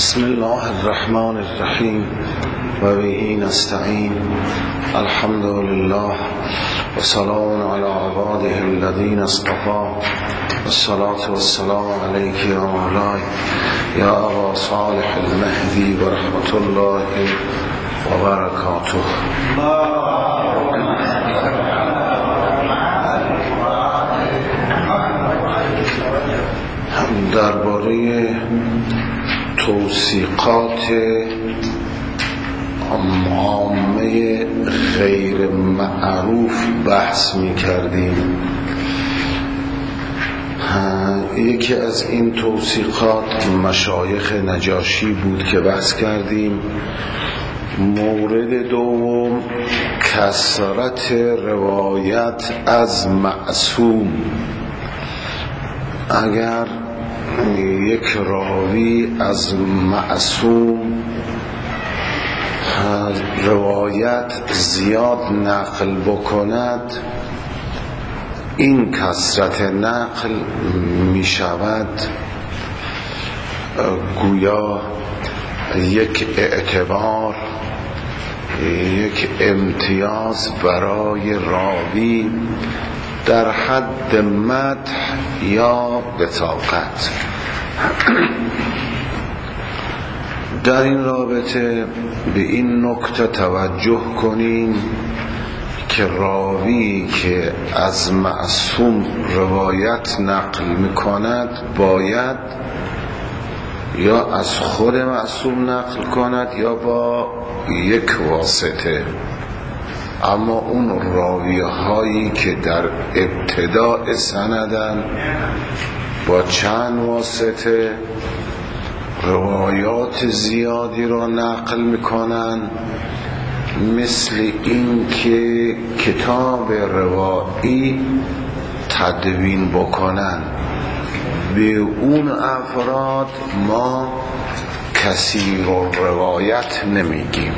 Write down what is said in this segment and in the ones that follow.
بسم الله الرحمن الرحیم و به نستعین. الحمد لله و سلام علی عباده الذین اصطفى والصلاة والسلام علیک یا مولاي یا ابا صالح المهدی و رحمت الله و برکاته. درباره توثیقات عامه غیر معروف بحث می کردیم. یکی از این توثیقات مشایخ نجاشی بود که بحث کردیم. مورد دوم کثرت روایت از معصوم. اگر یک راوی از معصوم روایت زیاد نقل بکند، این کثرت نقل می شود گویا یک اعتبار، یک امتیاز برای راوی در حد مدح یا بطاقت. در این رابطه به این نکته توجه کنیم که راوی که از معصوم روایت نقل می‌کند باید یا از خود معصوم نقل کند یا با یک واسطه. اما اون راوی هایی که در ابتداء سندن با چند واسطه روایات زیادی را نقل میکنن، مثل این که کتاب روایی تدوین بکنن، به اون افراد ما کثیر الروایت نمیگیم.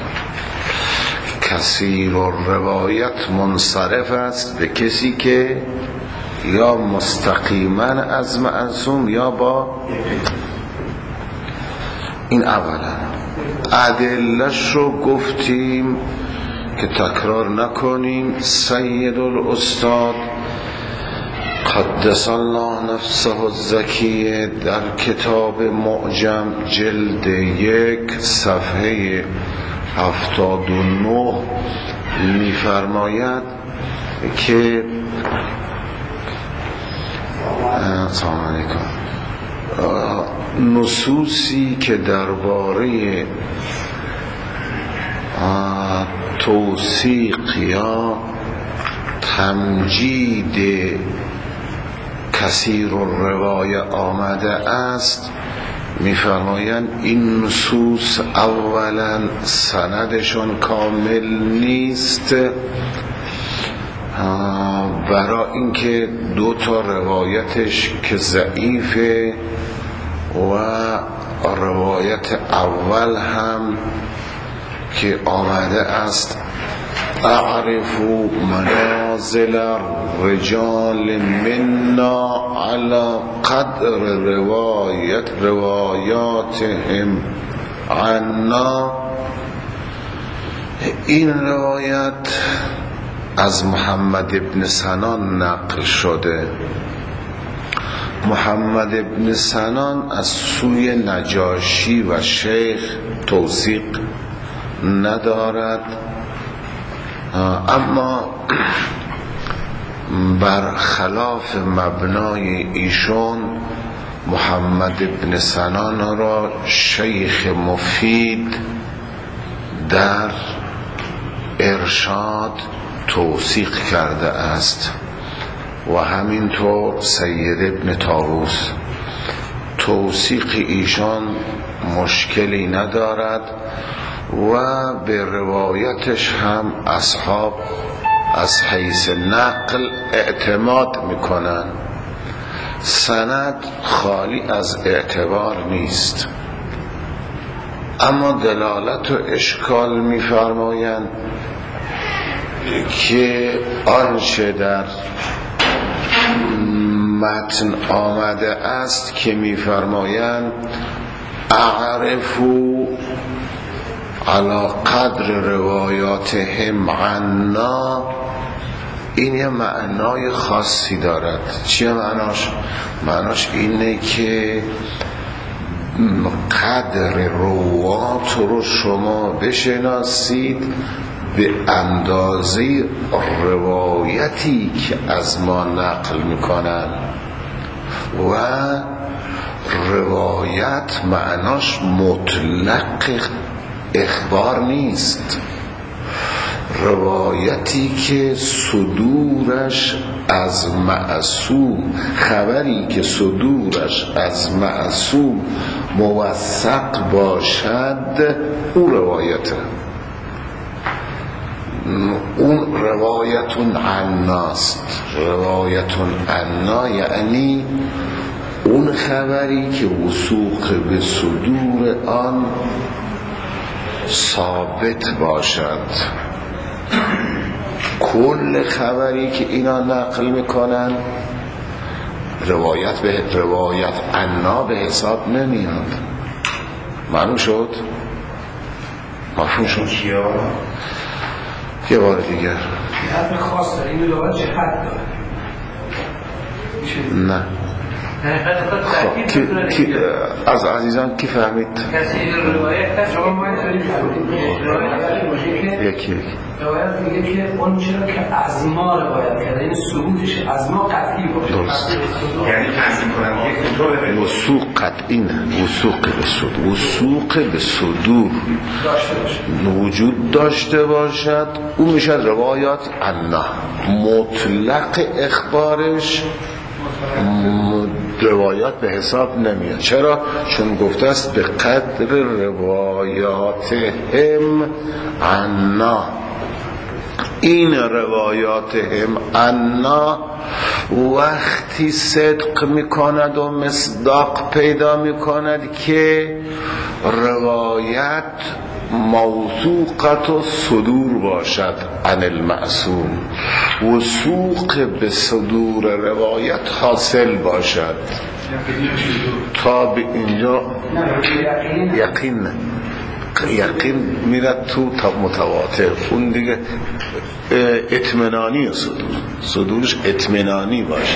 کثیر الروایت منصرف است به کسی که یا مستقیما از معصوم یا با این. اولا ادله‌اش رو گفتیم که تکرار نکنیم. سید الاستاد قدس الله نفسه الزکیه در کتاب معجم جلد 1 صفحه 79 می‌فرماید که سلام علیکم، نصوصی که درباره توثیق یا تمجید کثیر الروایه آمده است، می‌فرمایند این نصوص اولا سندشون کامل نیست، برای اینکه دو تا روایتش که ضعیفه و روایت اول هم که آمده است اعرف منازل الرجال منا على قدر روایاتهم عنا، این روایت از محمد ابن سنان نقل شده. محمد ابن سنان از سوی نجاشی و شیخ توثیق ندارد، اما برخلاف مبنای ایشون محمد ابن سنان را شیخ مفید در ارشاد توثیق کرده است و همینطور سید ابن طاووس. توثیق ایشان مشکلی ندارد و به روایتش هم اصحاب از حیث نقل اعتماد میکنن. سند خالی از اعتبار نیست، اما دلالت و اشکال میفرمایند که آنچه در متن آمده است که میفرمایند اعرفو علی قدر روایاتهم عنا، این یه معنای خاصی دارد. چیه معناش؟ معناش اینه که قدر روات رو شما بشناسید به اندازه روایتی که از ما نقل میکنن. و روایت معناش مطلق اخبار نیست، روایتی که صدورش از معصوم، خبری که صدورش از معصوم موثق باشد، اون روایته. اون روایتون عناست. روایتون عنا یعنی اون خبری که وثوق به صدور آن ثابت باشد. کل خبری که اینا نقل میکنن روایت عنا به حساب نمیاد. معلوم شد؟ مفهوم شد؟ یه بار دیگر حد خاص داره، این لغت چه حد داره؟ نه. از عزیزان کی فهمید؟ کسی روایت شما باید یکی روایت میگه که اون چرا که از ما روایت کرده، این ثبوتش از ما قطعی باشه. درست. یعنی تنظیم کنم وثوق قطعی نه، وثوق به صدور وجود داشته باشد، اون میشه روایات عنا. مطلق اخبارش روایات به حساب نمیاد. چرا؟ چون گفته است به قدر روایاتهم عنا. این روایاتهم عنا وقتی صدق میکند و مصداق پیدا میکند که روایت موثوقت و صدور باشد عن المعصوم، وثوق به صدور روایت حاصل باشد. تا به اینجا یقین میرد تو تا متواتر. اون دیگه اطمینانی صدورش اطمینانی باشد،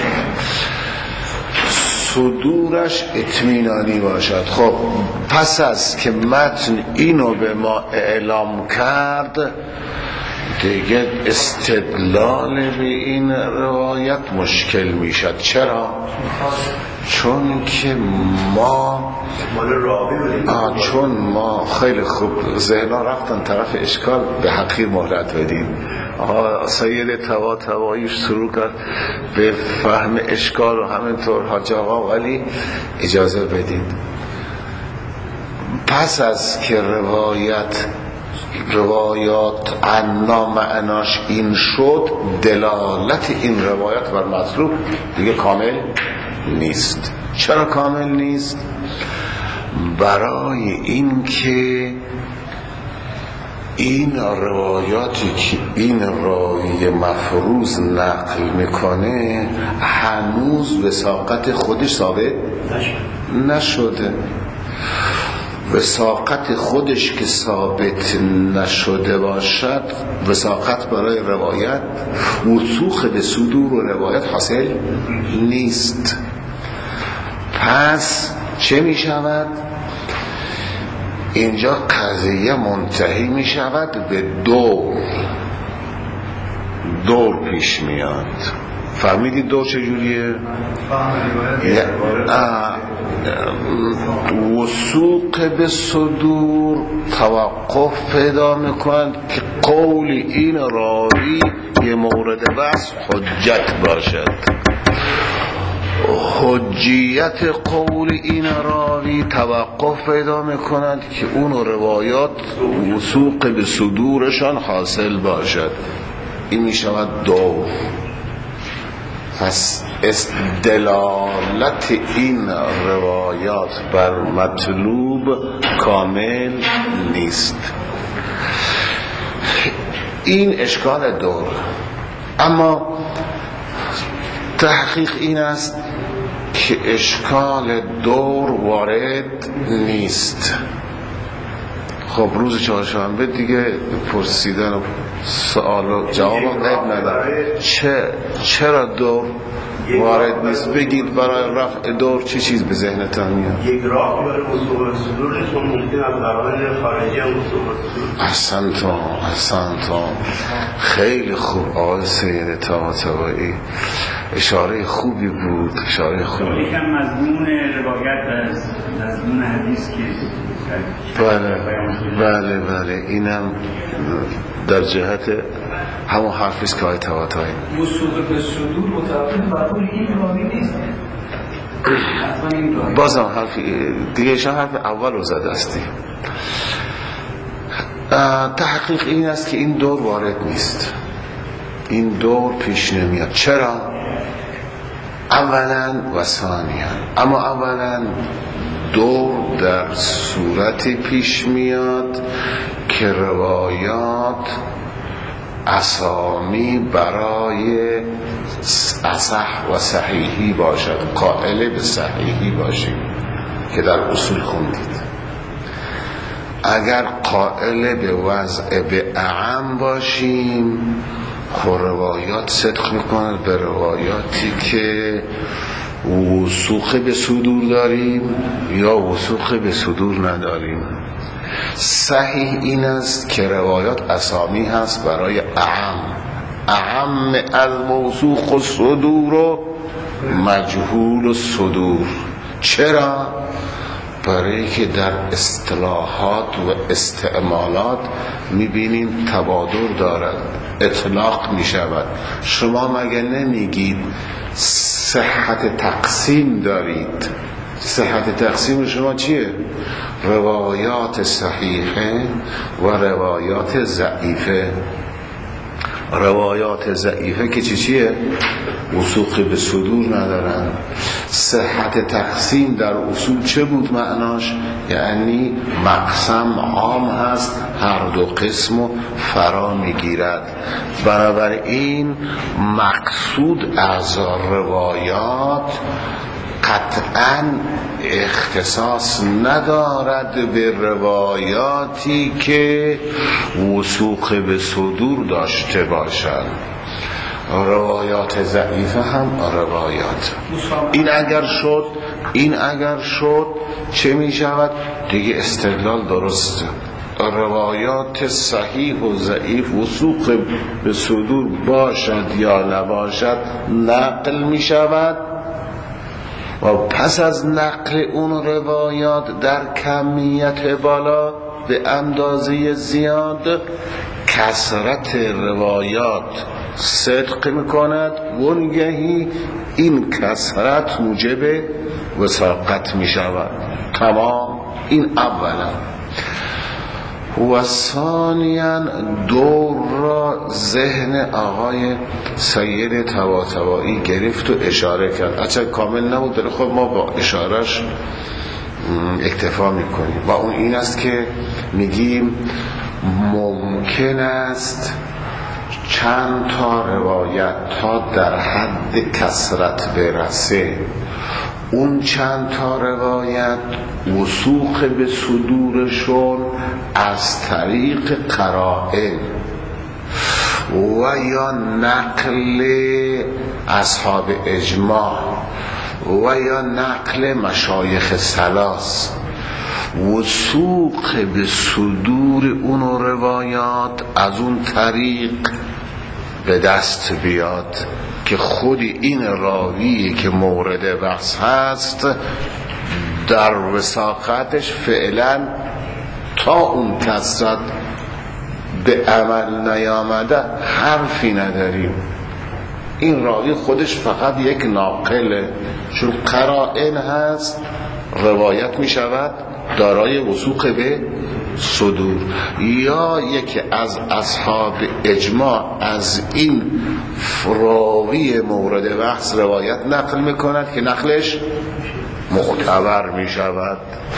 صدورش اطمینانی باشد. خب پس از که متن اینو به ما اعلام کرد دیگه استدلال به این روایت مشکل میشد. چرا؟ چون که ما خیلی خوب ذهنا رفتن طرف اشکال، به حقیر مهلت بدیم. سید طباطبایی شروع کرد به فهم اشکال و همینطور حاج آقا، ولی اجازه بدید. پس از که روایات عنا معناش این شد، دلالت این روایت بر مطلوب دیگه کامل نیست. چرا کامل نیست؟ برای این که این روایاتی که این راوی مفروض نقل میکنه هنوز وثاقت خودش ثابت نشده. وثاقت خودش که ثابت نشده باشد، وثاقت برای روایت وثوق به صدور و روایت حاصل نیست. پس چه می شود؟ اینجا قضیه منتهی می شود به دور پیش میاد. فهمیدید دور چجوریه؟ وثوق به صدور توقف پیدا میکنند که قول این راوی یه مورد بحث حجت باشد. حجیت قول این راوی توقف پیدا میکنند که اون روایات وثوق به صدورشان حاصل باشد. این میشود دور. پس دلالت این روایات بر مطلوب کامل نیست. این اشکال دور. اما تحقیق این است که اشکال دور وارد نیست. خب روز چهارشنبه دیگه پرسیدن و سوال و جواب غیب نداره. چرا دور وارد نیست؟ بگید برای رفع دور چه چیز به ذهنتان میاد؟ یک راه برای وصول صدور چون ممکن از قرائن خارجی هم وصول. احسنتم خیلی خوب آقای سید طباطبایی، اشاره خوبی بود، اشاره خوبی. یکم مضمون روایت و مضمون حدیث که بله اینم در جهت همون حرفیست که آقای طباطبایی وصول به صدور متوقف بر این راوی نیست. بازم حرفی دیگه، ایشان حرف اول رو زده استی. تحقیق این است که این دور وارد نیست، این دور پیش نمیاد. چرا؟ اولا و ثانیا. اما اولا دور در صورتی پیش میاد که روایات اسامی برای اصح و صحیحی باشد، قائل به صحیحی باشیم که در اصول خوندید. اگر قائل به وضع به اعم باشیم، خب روایات صدق میکنند به روایاتی که وثوق به صدور داریم یا وثوق به صدور نداریم. صحیح این است که روایات اسامی هست برای اعم الموثوق الصدور و مجهول الصدور. چرا؟ برای که در اصطلاحات و استعمالات میبینیم تبادر دارد، اطلاق میشود. شما مگه نمیگید صحت تقسیم دارید؟ صحت تقسیم شما چیه؟ روایات صحیحه و روایات ضعیفه. روایات ضعیفه که چیه؟ وثوق به صدور ندارن. صحت تقسیم در اصول چه بود معناش؟ یعنی مقسم عام هست، هر دو قسمو فرا میگیرد. بنابراین مقصود از روایات قطعاً اختصاص ندارد به روایاتی که وثوق به صدور داشته باشند. روایات ضعیفه هم روایات. این اگر شد چه می شود؟ دیگه استدلال درسته. روایات صحیح و ضعیف وثوق به صدور باشد یا نباشد نقل می شود و پس از نقل اون روایات در کمیت بالا به اندازه زیاد کثرت روایات صدق میکند، وانگهی این کثرت موجب وثاقت میشود. تمام. این اولا. و ثانیاً دور را ذهن آقای سید طباطبایی گرفت و اشاره کرد. اچه کامل نبود داره، خب ما با اشارش اکتفا میکنیم و اون این است که میگیم ممکن است چند تا روایت تا در حد کثرت برسه، اون چند تا روایت وثوق به صدورشون از طریق قرائن و یا نقل اصحاب اجماع و یا نقل مشایخ ثلاث وثوق به صدور اون روایات از اون طریق به دست بیاد که خود این راوی که مورد بحث هست در وثاقتش فعلا تا اون کثرت به عمل نیامده حرفی نداریم. این راوی خودش فقط یک ناقله، چون قرائن هست روایت می شود دارای وثوق به صدور. یا یکی از اصحاب اجماع از این راوی مورد بحث روایت نقل میکند که نقلش معتبر می شود.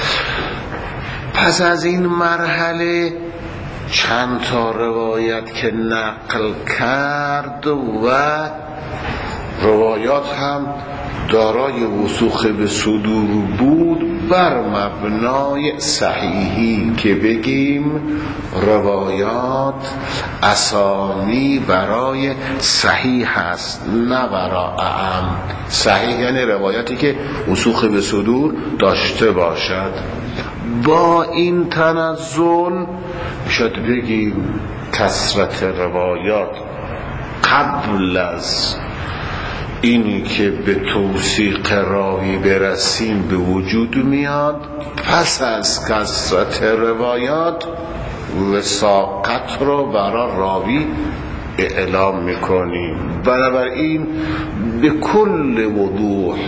پس از این مرحله چند تا روایت که نقل کرد و روایات هم دارای وثوق به صدور بود بر مبنای صحیحی که بگیم روایات اسامی برای صحیح هست نه برای اعم. صحیح یعنی روایاتی که وثوق به صدور داشته باشد. با این تنزل شاید بگیم کثرت روایات قبل از اینی که به توثیق راوی برسیم به وجود میاد. پس از کثرت روایات وثاقت رو برای راوی اعلام میکنیم. بنابراین به کل وضوح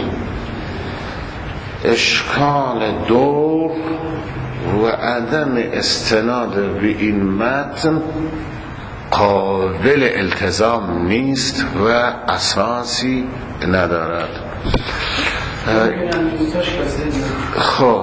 اشکال دور و عدم استناد به این متن قابل التزام نیست و اساسی ندارد. خب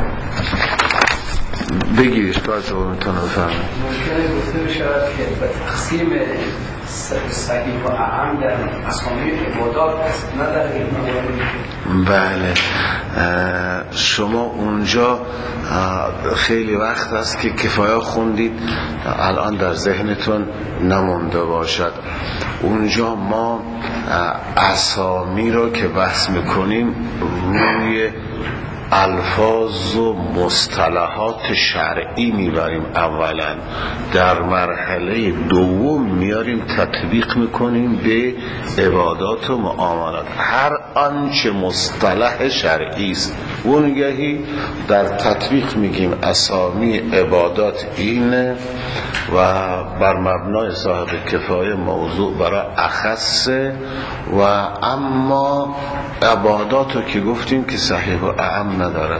بگیر اشکال تو میتونه بفهمه. ممکنه گفته بشود که به تقسیم صحیح و اعم در اسامی عبادات است نه در علم. بله شما اونجا خیلی وقت است که کفایه خوندید الان در ذهنتون نمونده باشد. اونجا ما اسامی رو که بحث میکنیم روی الفاظ و مصطلحات شرعی میبریم. اولا در مرحله دوم میاریم تطبیق میکنیم به عبادات و معاملات. هر آنچه مصطلح شرعی است اونگهی در تطبیق میگیم اسامی عبادات اینه و بر مبنای صاحب کفایه موضوع برای اخصه و اما عباداتو که گفتیم که صحیح و اعم نداره.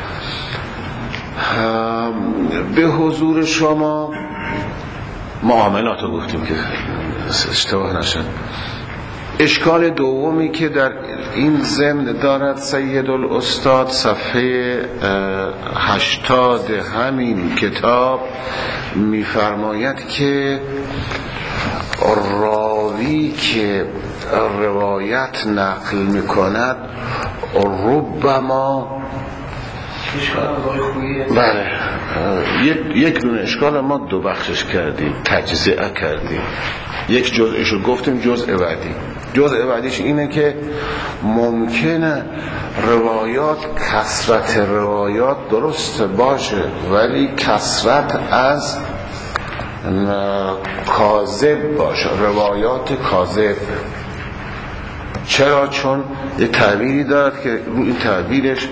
به حضور شما معاملاتو گفتیم که اشتباه نشد. اشکال دومی که در این ضمن دارد سید الاستاد صفحه 80 همین کتاب میفرماید که راوی که روایت نقل میکند ربما بله یک دونه اشکال ما دو بخشش کردیم تجزئه کردیم. یک جزءشو گفتیم جزء بعدی. جزء بعدیش اینه که ممکنه روایات کثرت روایات درست باشه ولی کثرت از کاذب باشه روایات کاذب. چرا؟ چون یه تعبیری دارد که رو این تعبیرش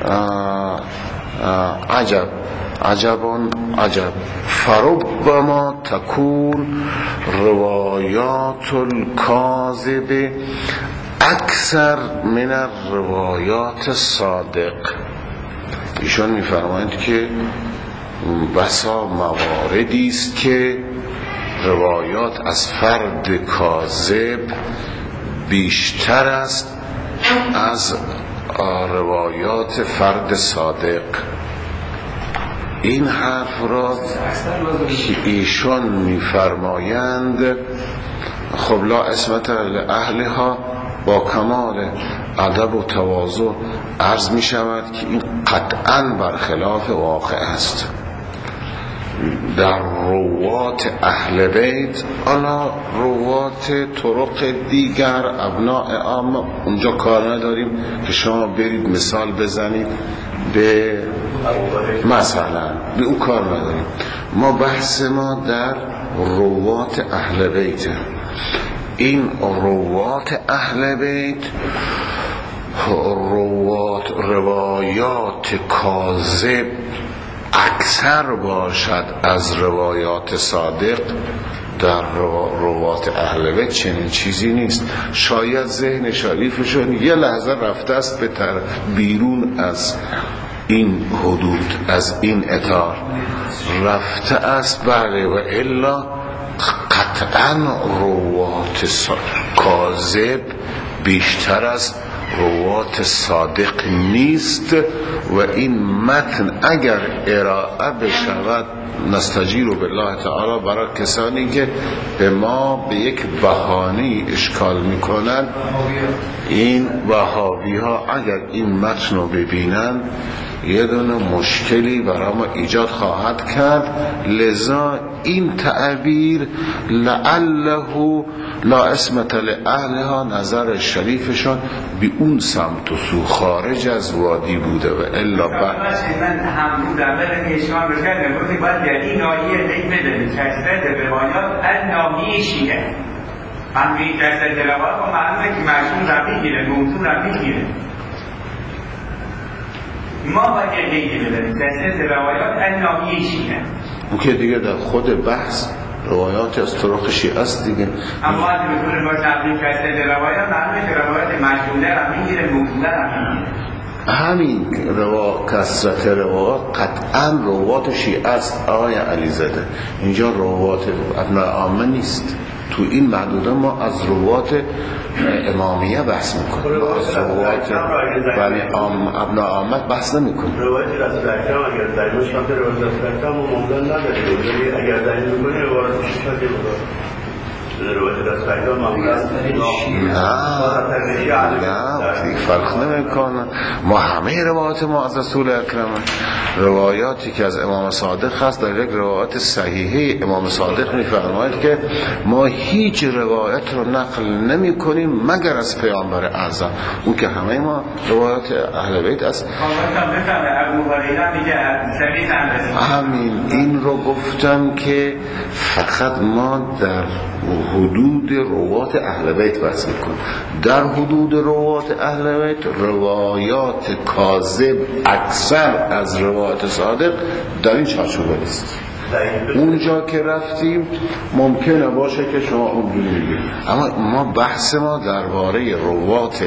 عجب فربما تکون روایات الکاذب اکثر من الروایات صادق. ایشان میفرمایند که بسا مواردی است که روایات از فرد کاذب بیشتر است از روایات فرد صادق. این حرف را که ایشان میفرمایند خب لا اسمت لأهلها با کمال ادب و تواضع عرض می شود که این قطعاً برخلاف واقع است. در روات اهل بیت انا روات طرق دیگر ابناء عامه اونجا کار نداریم که شما برید مثال بزنید به مثلا به اون کار نداریم. ما بحث ما در روات اهل بیت. این روات اهل بیت روایات کاذب اکثر باشد از روایات صادق. در روات اهل بیت چنین چیزی نیست. شاید ذهن شریفشون یه لحظه رفته است به بیرون از این حدود، از این اطار رفته است. بله و الا قطعا روات کاذب بیشتر از روات صادق نیست و این متن اگر ارائه بشود نستجیر بالله تعالی برای کسانی که به ما به یک بهانه اشکال میکنن، این وهابی ها اگر این متن رو ببینن یه دونه مشکلی برای ما ایجاد خواهد کرد. لذا این تعبیر لعله لا اسمت لأهلها، نظر شریفشان به اون سمت و سو خارج از وادی بوده و الا بعد من هم بودم بله که شما بکردم بودی باید در این آیه دید بدهید کسرت روایات از نامیه شیعه هم به این کسرت روایات و معلومه که مشهور را میگیره، موضوع را میگیره. ما باید یه دیگه بدهیم کسرت روایات از نامیه شیعه. اون که دیگه در خود بحث روایات از طرق شیعه است دیگه. اما از بطور باید نبید کسرت روایات معلومه که روایات مشهوره را میگیره، موضوع را میگیره. همین کسرت روایات قطعا روایات شیعه است آقای علیزاده. اینجا روایات ابناء عامه نیست. تو این محدوده ما از روایات امامیه بحث میکنیم، از روایات ولی ابناء عامه بحث نمیکنیم. روایت رسول اکرم اگر در مشکلات روایت رسول اکرم و ممکن نداریم، اگر در این میکنیم روایت شیعه روایت رسول اکرم نه فرق نمیکنه. ما همه روایات ما از رسول اکرم، روایاتی که از امام صادق هست در یک روایت صحیحه امام صادق میفرماید که ما هیچ روایت رو نقل نمی کنیم مگر از پیامبر اعظم. اون که همه ما روایات اهل بیت است. همین این رو گفتم که فقط ما در حدود روایات اهل بیت بحث میکنیم. در حدود روایات اهل بیت روایات کاذب اکثر از روایات صادق در این چارچوبه نیست. اونجا که رفتیم ممکنه باشه که شما اونجوری میگید، اما ما بحث ما درباره روایات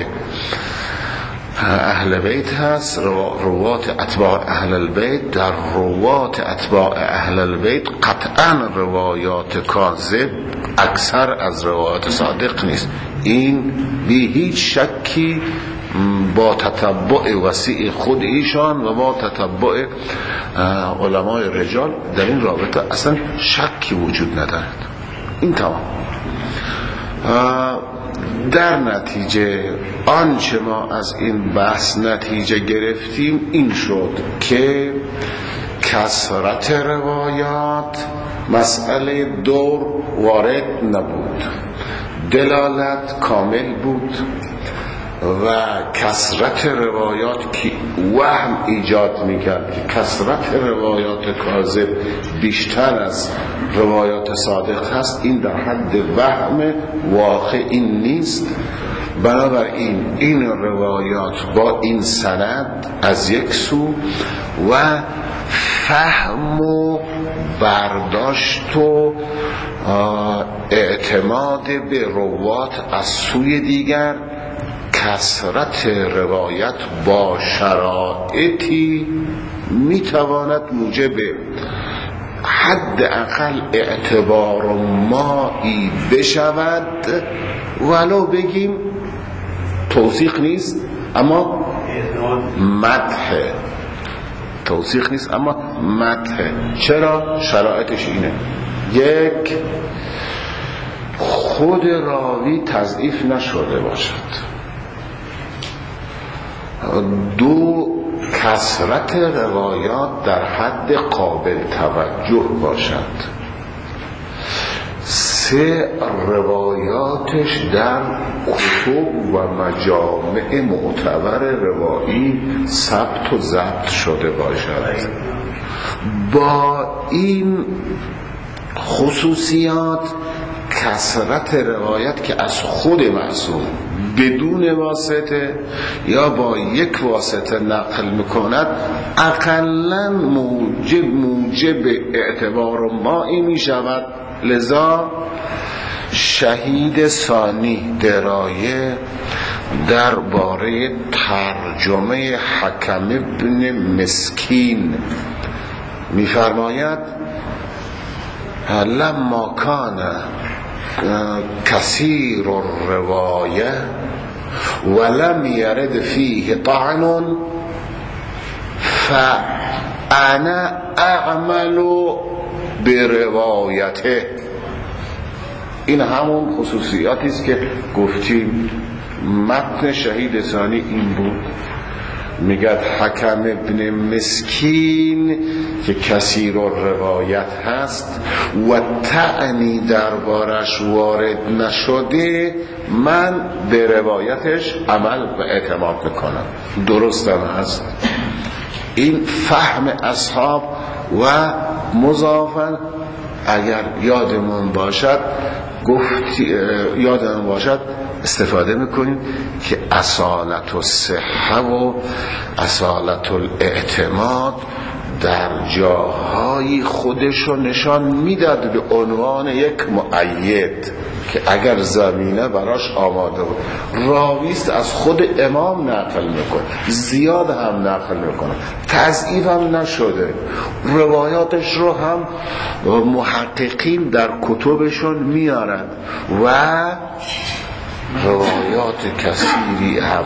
اهل بیت هست، روایات اتباع اهل البیت. در روایات اتباع اهل البیت قطعا روایات کاذب اکثر از روایات صادق نیست. این بی هیچ شکی با تتبع وسیع خود ایشان و با تتبع علمای رجال در این رابطه اصلا شکی وجود ندارد. این تمام. در نتیجه آنچه ما از این بحث نتیجه گرفتیم این شد که کثرت روایات مسئله دور وارد نبود، دلالت کامل بود و کثرت روایات که وهم ایجاد میکرد که کثرت روایات کاذب بیشتر از روایات صادق هست، این در حد وهم واقع این نیست. بنابراین این روایات با این سند از یک سو و فهم و برداشت و اعتماد به روایات از سوی دیگر، کثرت روایت با شرایطی میتواند موجب حد اقل اعتبار مایی بشود، ولو بگیم توثیق نیست اما مدح، توثیق نیست اما مدح. چرا؟ شرایطش اینه: یک، خود راوی تضعیف نشده باشد. دو، کثرت روایات در حد قابل توجه باشد. سه، روایاتش در کتب و مجامع معتبر روایی ثبت و ضبط شده باشد. با این خصوصیات کثرت روایت که از خود معصوم بدون واسطه یا با یک واسطه نقل میکند اقلاً موجب اعتبار مایی میشود. لذا شهید ثانی درایه درباره ترجمه حکم ابن مسکین میفرماید: لما کان کثیر الروایه ولم یرد فیه طعن فانا اعمل بروايته. این همون خصوصیاتی است که گفتیم. متن شهید ثانی این بود، میگد حکم ابن مسکین که کثیر روایت هست و تعنی دربارش وارد نشده، من به روایتش عمل و اعتماد میکنم. درستم هست. این فهم اصحاب و مضافن اگر یادمون باشد استفاده میکنیم که اصالت الصحه و اصالت الاعتماد در جاهای خودشو نشان میداد به عنوان یک مؤید که اگر زمینه براش آماده بود. راویست از خود امام نقل میکنه، زیاد هم نقل میکنه، تضعیف هم نشده، روایاتش رو هم محققین در کتبشون میارن و روایات کثیری هم.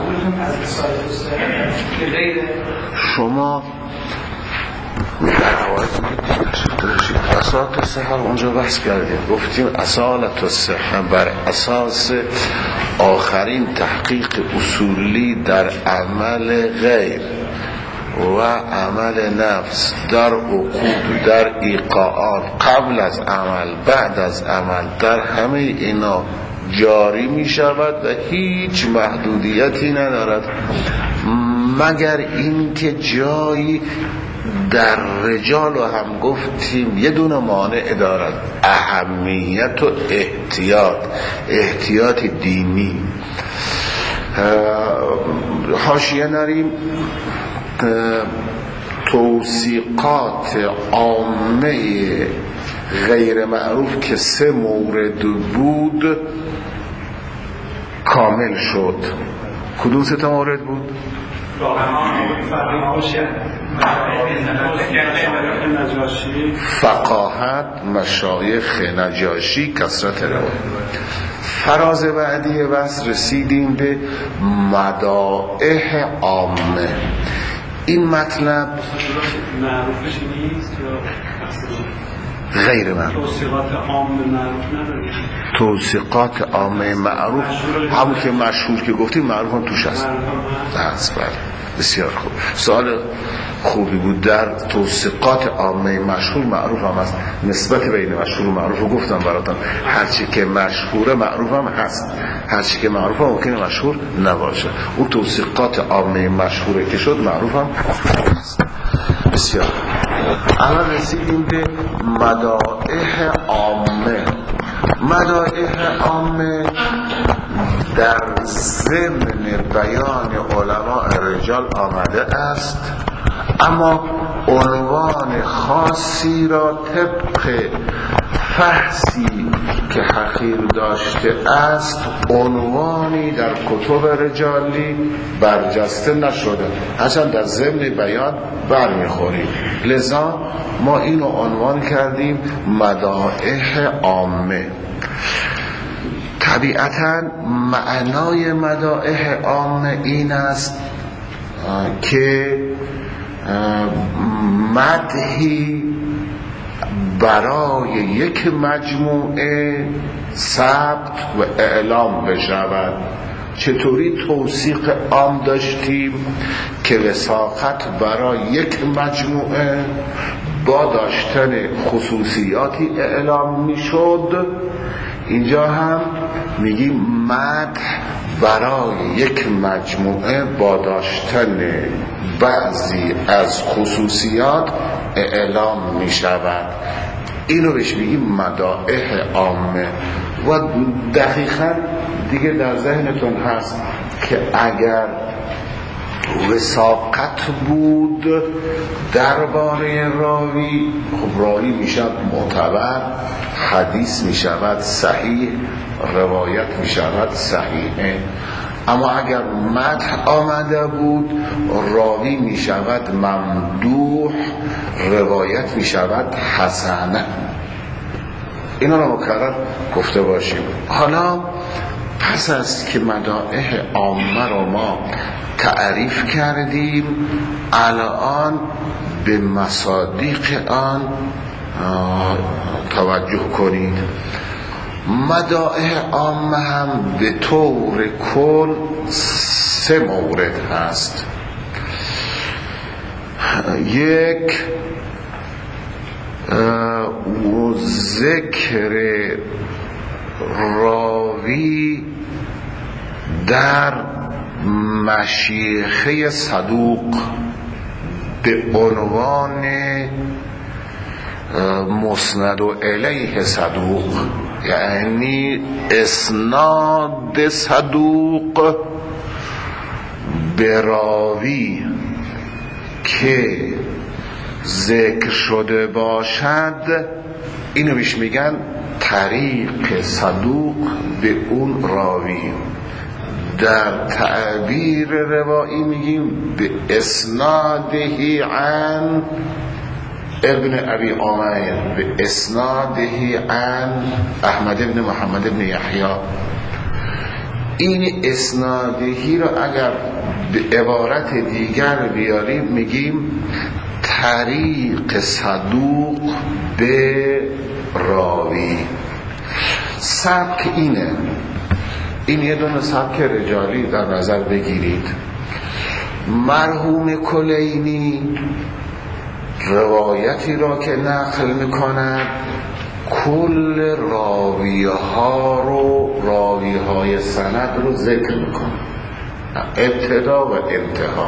شما در روایت اصالت صحه اونجا بحث کردیم، گفتیم اصالت صحه بر اساس آخرین تحقیق اصولی در عمل غیر و عمل نفس، در عقود، در ایقاعات، قبل از عمل، بعد از عمل، در همه اینا جاری می شود و هیچ محدودیتی ندارد مگر این که جایی در رجال و هم گفتیم یه دونه مانع دارد، اهمیت و احتیاط دینی. حاشیه نریم. توثیقات عامه غیر معروف که 3 مورد بود کامل شد. کدوم 3 مورد بود؟ فقاهت مشایخ نجاشی، کثرت روایت. فراز بعدی بس رسیدیم به مدائح عامه. این مطلب معروفش نیست یا غیر معروف؟ توثیقات عامه معروف نداره. توثیقات عامه معروف همون که مشهور که گفتیم معروف هم توش هست. بله بسیار خوب. سوال خوبی بود. در توثیقات عامه مشهور معروف هم هست. نسبت بین مشهور و معروف رو گفتم براتون. هرچی که مشهوره معروف هم هست، هرچی که معروف هم ممکنه مشهور نباشه. اون توثیقات عامه مشهوره که شد معروف هم هست. بسیار. الان رسیدیم به مدائح عامه. مدائح عامه در ضمن بیان علماء رجال آمده است، اما عنوان خاصی را طبق فحصی که حقیر داشته است عنوانی در کتب رجالی برجسته نشده، اصلا در ضمن بیان برمیخوریم. لذا ما اینو عنوان کردیم مدائح عامه. طبیعتاً معنای مدائح عامه این است که مدحی برای یک مجموعه ثبت و اعلام بشود. چطوری توثیق عام داشتیم که وثاقت برای یک مجموعه با داشتن خصوصیاتی اعلام میشد، اینجا هم میگیم مدح برای یک مجموعه با داشتن بعضی از خصوصیات اعلام می شود. اینو بهش میگیم مدائح عامه. و دقیقا دیگه در ذهنتون هست که اگر وثاقت بود درباره راوی، خب راوی می شود معتبر، حدیث می شود صحیح، روایت می شود صحیحه. اما اگر مدح آمده بود راوی می شود ممدوح، روایت می شود حسنه. اینا رو مکرر گفته باشیم. حالا پس از که مدائح عامه رو ما تعریف کردیم. الان به مصادیق آن توجه کنید. مدائح عامه هم به طور کل 3 مورد هست. یک، ذکر راوی در مشیخه صدوق به عنوان مسند و الیه صدوق، یعنی اسناد صدوق به راوی که ذکر شده باشد، اینو بهش میگن طریق صدوق به اون راوی. در تعبیر روایی میگیم به اسنادهی عن ابن ابی عمیر، به اسنادهی عن احمد ابن محمد ابن یحیی. این اسنادهی رو اگر به عبارت دیگر بیاریم میگیم طریق صدوق به راوی. سبک اینه، این یه دونه سبک رجالی در نظر بگیرید. مرحوم کلینی روایتی را که نقل میکند کل راویهای سند رو ذکر میکنه، ابتدا و انتها.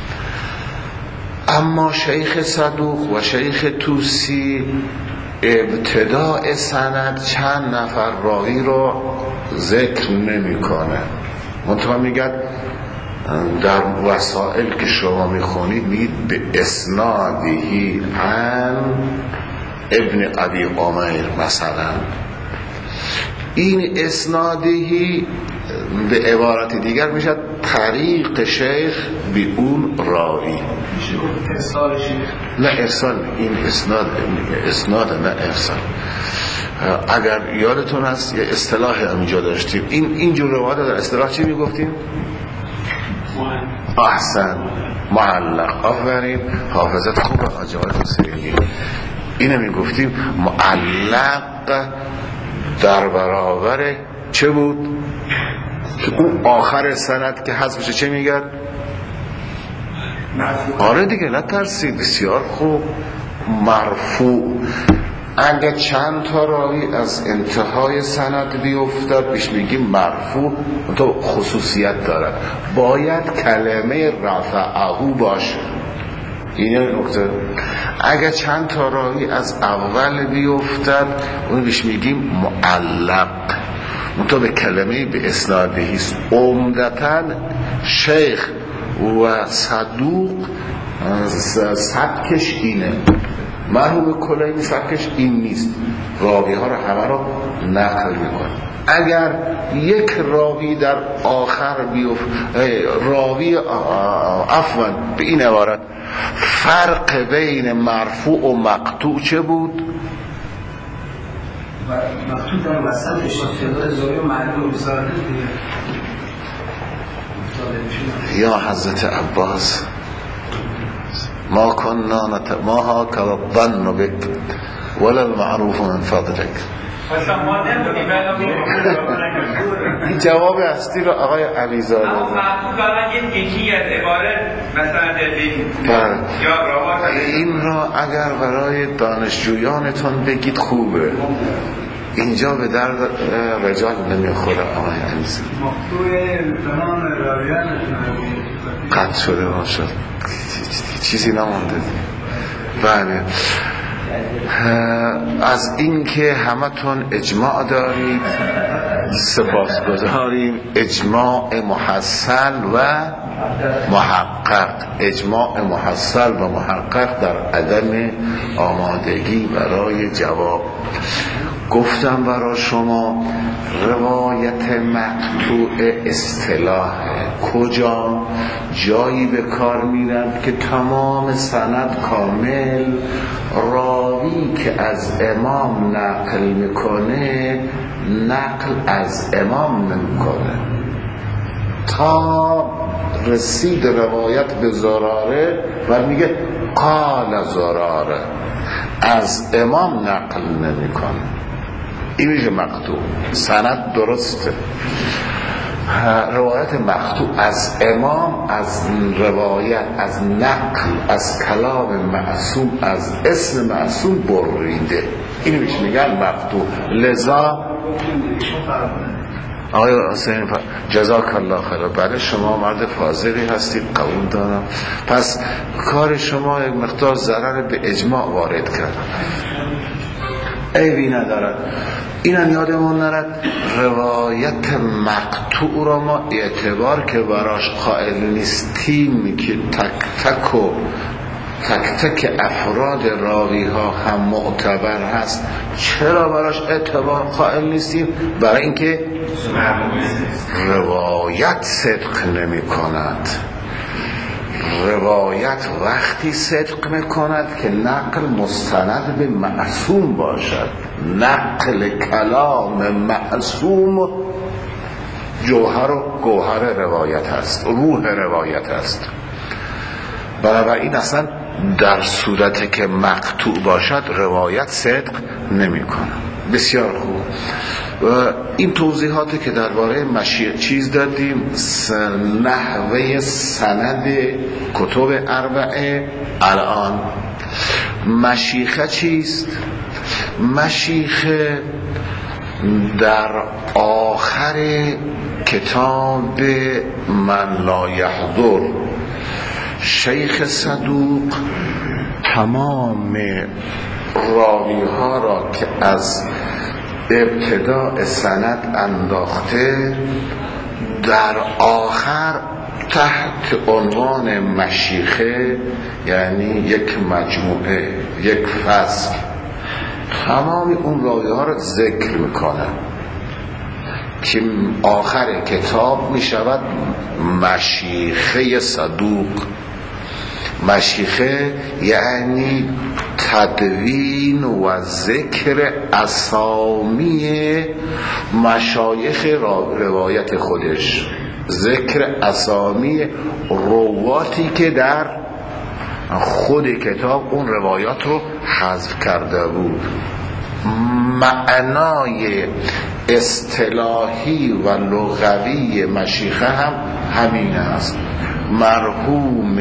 اما شیخ صدوق و شیخ توسی ابتداء سند چند نفر راوی رو ذکر نمیکنه. منتها میگه در وسائل که شما میخونید میگید به اسنادهی عن ابن ابی عمیر مثلا. این اسنادهی به عبارت دیگر میشه طریق شیخ به اون راوی. ارسال شیخ؟ نه ارسال، این اسناد نه ارسال. اگر یادتون هست یه اصطلاحی همینجا داشتیم، اینجور روایات در اصطلاح چی میگفتیم؟ احسن، معلق. آفرین، حافظت خوبه آجای حسینی. اینو میگفتیم معلق در برابر چه بود؟ اون آخر سند که حذف بشه چه میگن؟ آره دیگه، نترسید، بسیار خوب. مرفوع. اگه چند تا راوی از انتهای سند بیفتد بهش میگیم مرفوع. تو خصوصیت داره، باید کلمه رفعه باشه. این نکته. اگه چند تا راوی از اول بیفتد اون بهش میگیم معلق. تو به کلمه به اسنادهیست. عمدتاً شیخ و صدوق سبکش اینه. مرحوم کلینی سبکش این نیست، راوی ها رو همه رو نقل میکنه. اگر یک راوی در آخر راوی عفوا به این عبارت، فرق بین مرفوع و مقطوع چه بود؟ مقطوع در وسطش زوری و معلوم یا حضرت عباس ما كنا ما هكذا الظن بك ولا المعروف من فضلك. این جواب اصلی رو آقای علیزاده داد. اما معقول دارن یکی از عبارت مثلا دادید یا روایت. این را اگر برای دانشجویانتون بگید خوبه، اینجا به درد رجال نمیخوره. آقای علیزاده مقطوع تمام راویان قطع شده باشد، چیزی نمانده. بله، از اینکه همتون اجماع دارید سپاسگزاریم. اجماع محصل و محقق، اجماع محصل و محقق در عدم آمادگی برای جواب. گفتم برای شما روایت مقطوع اصطلاح کجا جایی به کار میرند که تمام سند کامل، راوی که از امام نقل میکنه نقل از امام نمیکنه تا رسید روایت به زراره و میگه قال زراره، از امام نقل نمیکنه، این میشه مقطوع. سند درسته، روایت مقطوع از امام، از روایت، از نقل، از کلام معصوم، از اسم معصوم بریده، این میشه میگن مقطوع. لذا آقای حسین جزاک الله خیر، برای شما مرد فاضلی هستید، قبول دارم. پس کار شما یک مقدار ضرر به اجماع وارد کرد، عیبی ندارد. اینم یادمون نرد روایت مقطوع را ما اعتبار که براش قائل نیستیم که تک تک افراد راوی ها هم معتبر هست. چرا براش اعتبار قائل نیستیم؟ برای اینکه روایت صدق نمی کند. روایت وقتی صدق میکند که نقل مستند به معصوم باشد. نقل کلام معصوم جوهر و گوهر روایت هست، روح روایت هست. بنابراین اصلا در صورتی که مقطوع باشد روایت صدق نمیکنه. بسیار خوب. و این توضیحاتی که درباره مشیخه چیز دادیم، نحوه سند کتب اربعه. الان مشیخه چیست؟ مشیخه در آخر کتاب من لا یحضر شیخ صدوق تمام راوی ها را که از ابتداء سند انداخته، در آخر تحت عنوان مشیخه، یعنی یک مجموعه، یک فصل، تمام اون راوی ها را ذکر میکنه که آخر کتاب میشود مشیخه صدوق. مشیخه یعنی تدوین و ذکر اسامی مشایخ روایت خودش، ذکر اسامی رواتی که در خود کتاب اون روایات رو حذف کرده بود. معنای اصطلاحی و لغوی مشیخه هم همین است. مرحوم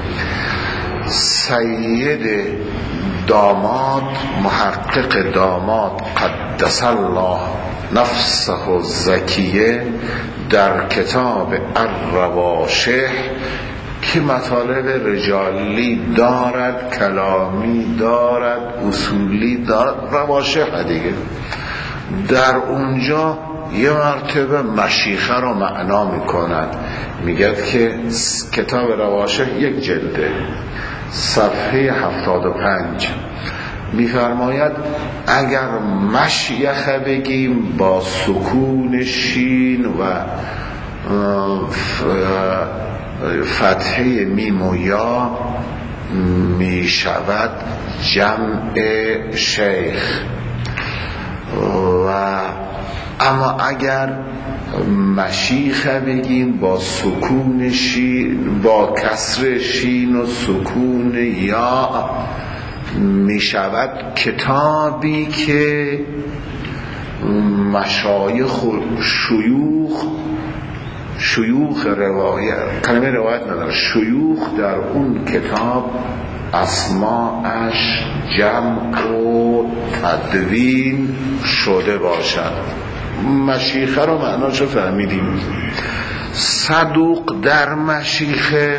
سید داماد، محقق داماد قدس الله نفسه الزکیه، در کتاب الرواشح که مطالب رجالی دارد، کلامی دارد، اصولی دارد، رواشح دیگه، در اونجا یه مرتبه مشیخه رو معنا میکند. میگه که کتاب رواشح یک جلده، صفحه 75 میفرماید اگر مشیخه بگیم با سکون شین و فتحه میم و یا میشود جمع شیخ، و اما اگر مشیخه بگیم با سکون شین، با کسر شین و سکون یا، می شود کتابی که مشایخ و شیوخ روایت، کلمه روایت نداره، شیوخ در اون کتاب اسماعش جمع و تدوین شده باشد. مشیخه رو معناشو فهمیدیم. صدوق در مشیخه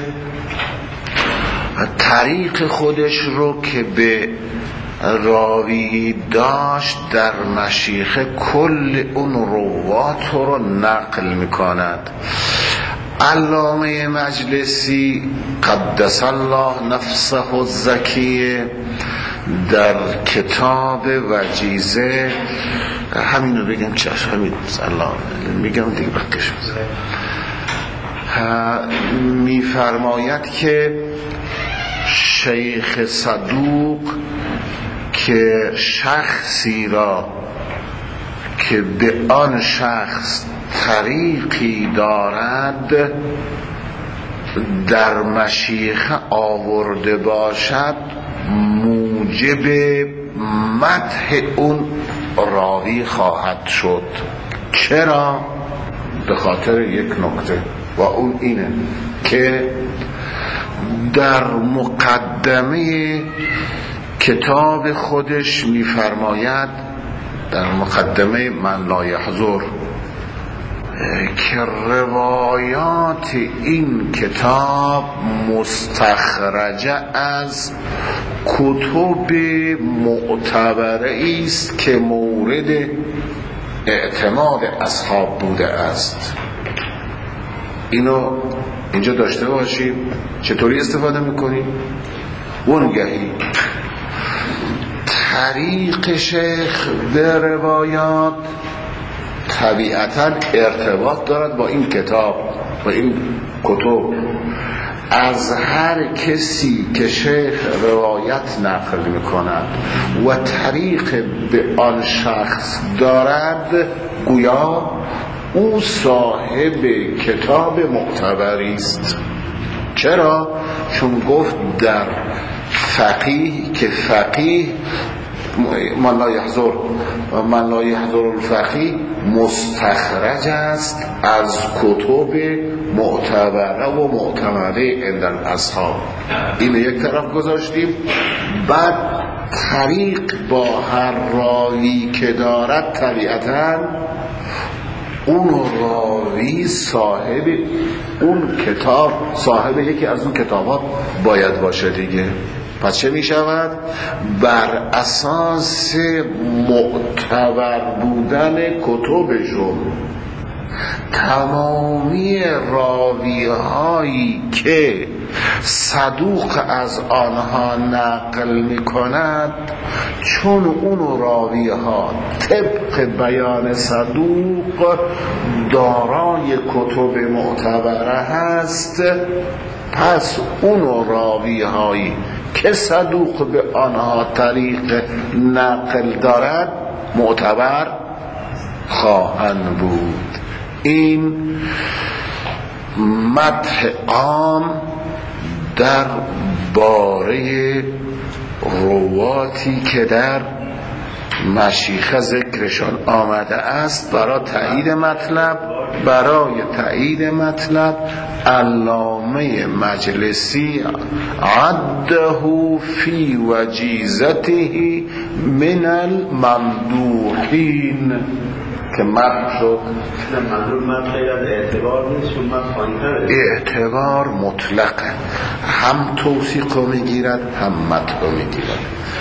طریق خودش رو که به راوی داشت در مشیخه کل اون روات رو نقل میکند. علامه مجلسی قدس الله نفسه الزکیه در کتاب وجیزه، همینو بگم چشم، همین الله میگم دیگه بقیش میفرماید که شیخ صدوق که شخصی را که به آن شخص طریقی دارد در مشیخه آورده باشد موجب مدح اون راوی خواهد شد. چرا؟ به خاطر یک نکته و اون اینه که در مقدمه کتاب خودش میفرماید، در مقدمه من لا یحضر، که روایات این کتاب مستخرجه از کتب معتبره است که مورد اعتماد اصحاب بوده است. اینو اینجا داشته باشیم. چطوری استفاده میکنیم؟ اونگهی طریق شیخ به روایات طبیعتا ارتباط دارد با این کتاب، با این کتب. از هر کسی که شیخ روایت نقل میکند و طریق به آن شخص دارد، گویا او صاحب کتاب معتبری است. چرا؟ چون گفت در فقیه که فقیه من لا یحضر الفقیه مستخرج است از کتب معتبره و معتمده عند الاصحاب. این یک طرف گذاشتیم. بعد طریق با هر راوی که دارد طبیعتاً اون راوی صاحب اون کتاب، صاحب یکی از اون کتابات باید باشه دیگه. پس چه می شود؟ بر اساس معتبر بودن کتبشون تمامی راوی هایی که صدوق از آنها نقل می کند، چون اون راوی ها طبق بیان صدوق دارای کتب معتبره هست، پس اون راوی هایی که صدوق به آنها طریق نقل دارد معتبر خواهند بود. این مدح عام در باره رواتی که در مشیخه ذکرشان آمده است. برای تایید مطلب علامه مجلسی عده فی وجیزته من الممدوحین که مدح شد. منظور مدح غیر از اعتبار نیست، چون مدح پایین‌تره. اعتبار مطلقه، هم توثیق رو میگیرد هم مدح رو میگیرد.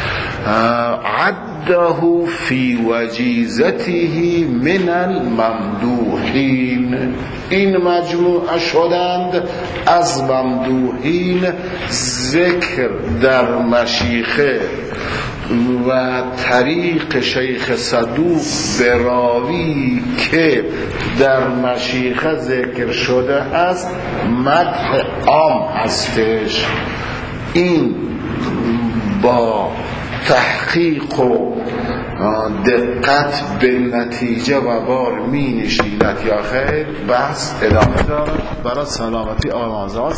عده فی وجیزته من الممدوحین، این مجموعه شدند از ممدوحین. ذکر در مشیخه و طریق شیخ صدوق به راوی که در مشیخه ذکر شده است مدح عام هستش. این با تحقیق و دقت به نتیجه و بار می نشیند یا خیر؟ بحث ادامه دارد برای سلامتی آمازان.